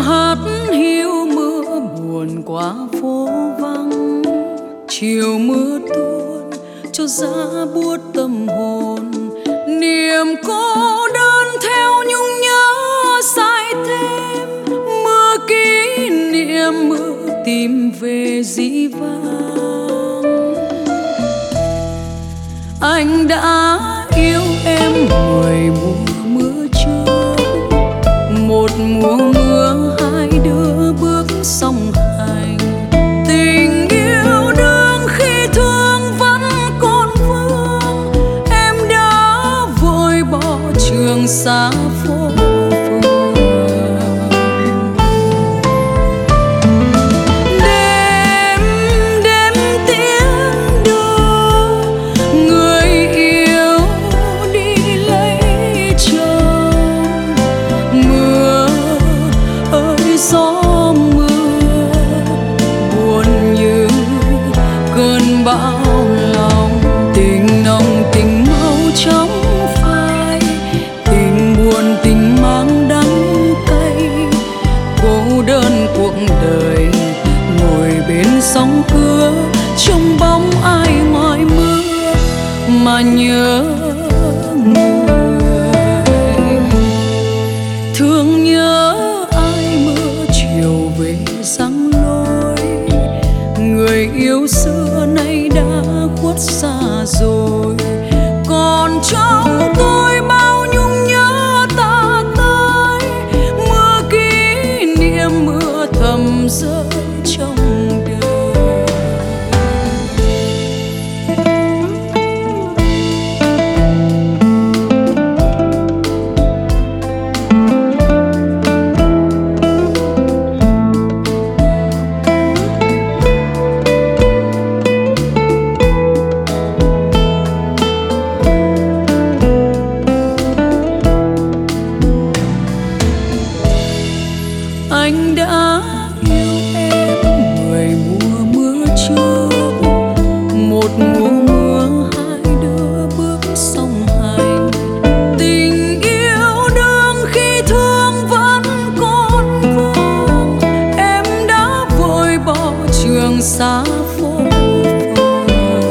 hát hiu mưa buồn qua phố vắng, chiều mưa tuôn cho giá buốt tâm hồn. Niềm cô đơn theo nhung nhớ say thêm, mưa kỷ niệm mưa tìm về dĩ vãng. Anh đã yêu em 10 mùa mưa trước, một mùa mưa hai đứa bước song hành. Tình yêu đương khi thương vẫn còn vương, em đã vội bỏ trường xa phố phường. Đêm đêm tiễn đưa người yêu đi lấy chồng. Mưa ơi gió mưa buồn như cơn bão lòng. Tình nồng tình mau chóng phai, tình buồn tình mang đắng cay. Cô đơn cuộc đời ngồi bên sóng cưa, trông bóng ai ngoài mưa mà nhớ người. Thương nhớ ai mưa chiều về giăng lối, người yêu xưa nay đã khuất xa rồi. Còn trong tôi bao nhung nhớ ta tới, mưa kỷ niệm mưa thầm rơi trong đời. Anh đã yêu em 10 mùa mưa trước, một mùa mưa hai đứa bước song hành. Tình yêu đương khi thương vẫn còn vương, em đã vội bỏ trường xa phố phường.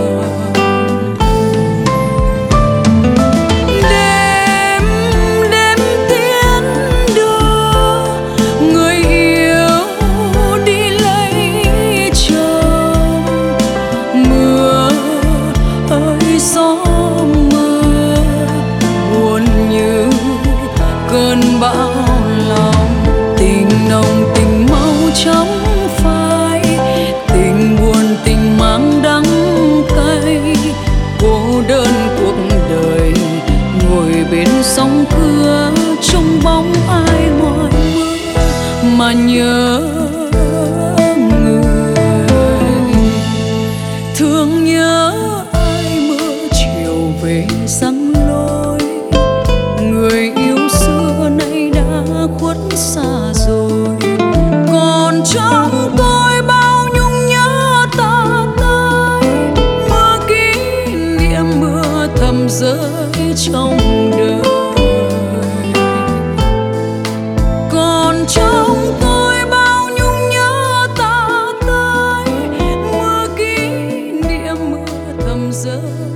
Đêm đêm tiễn đưa người yêu đi lấy chồng. Mưa ơi gió mưa buồn như cơn bão lòng. Tình nồng tình mau chóng phai, tình buồn tình mang đắng cay. Cô đơn cuộc đời ngồi bên sóng cưa, trông bóng ai ngoài mưa mà nhớ người. Thương nhớ ai mưa chiều về giăng lối, người yêu xưa nay đã khuất xa rồi. Còn trong tôi bao nhung nhớ ta tới, mưa kỷ niệm mưa thầm rơi trong đời. Còn trong tôi bao nhung nhớ ta tới, mưa kỷ niệm mưa thầm rơi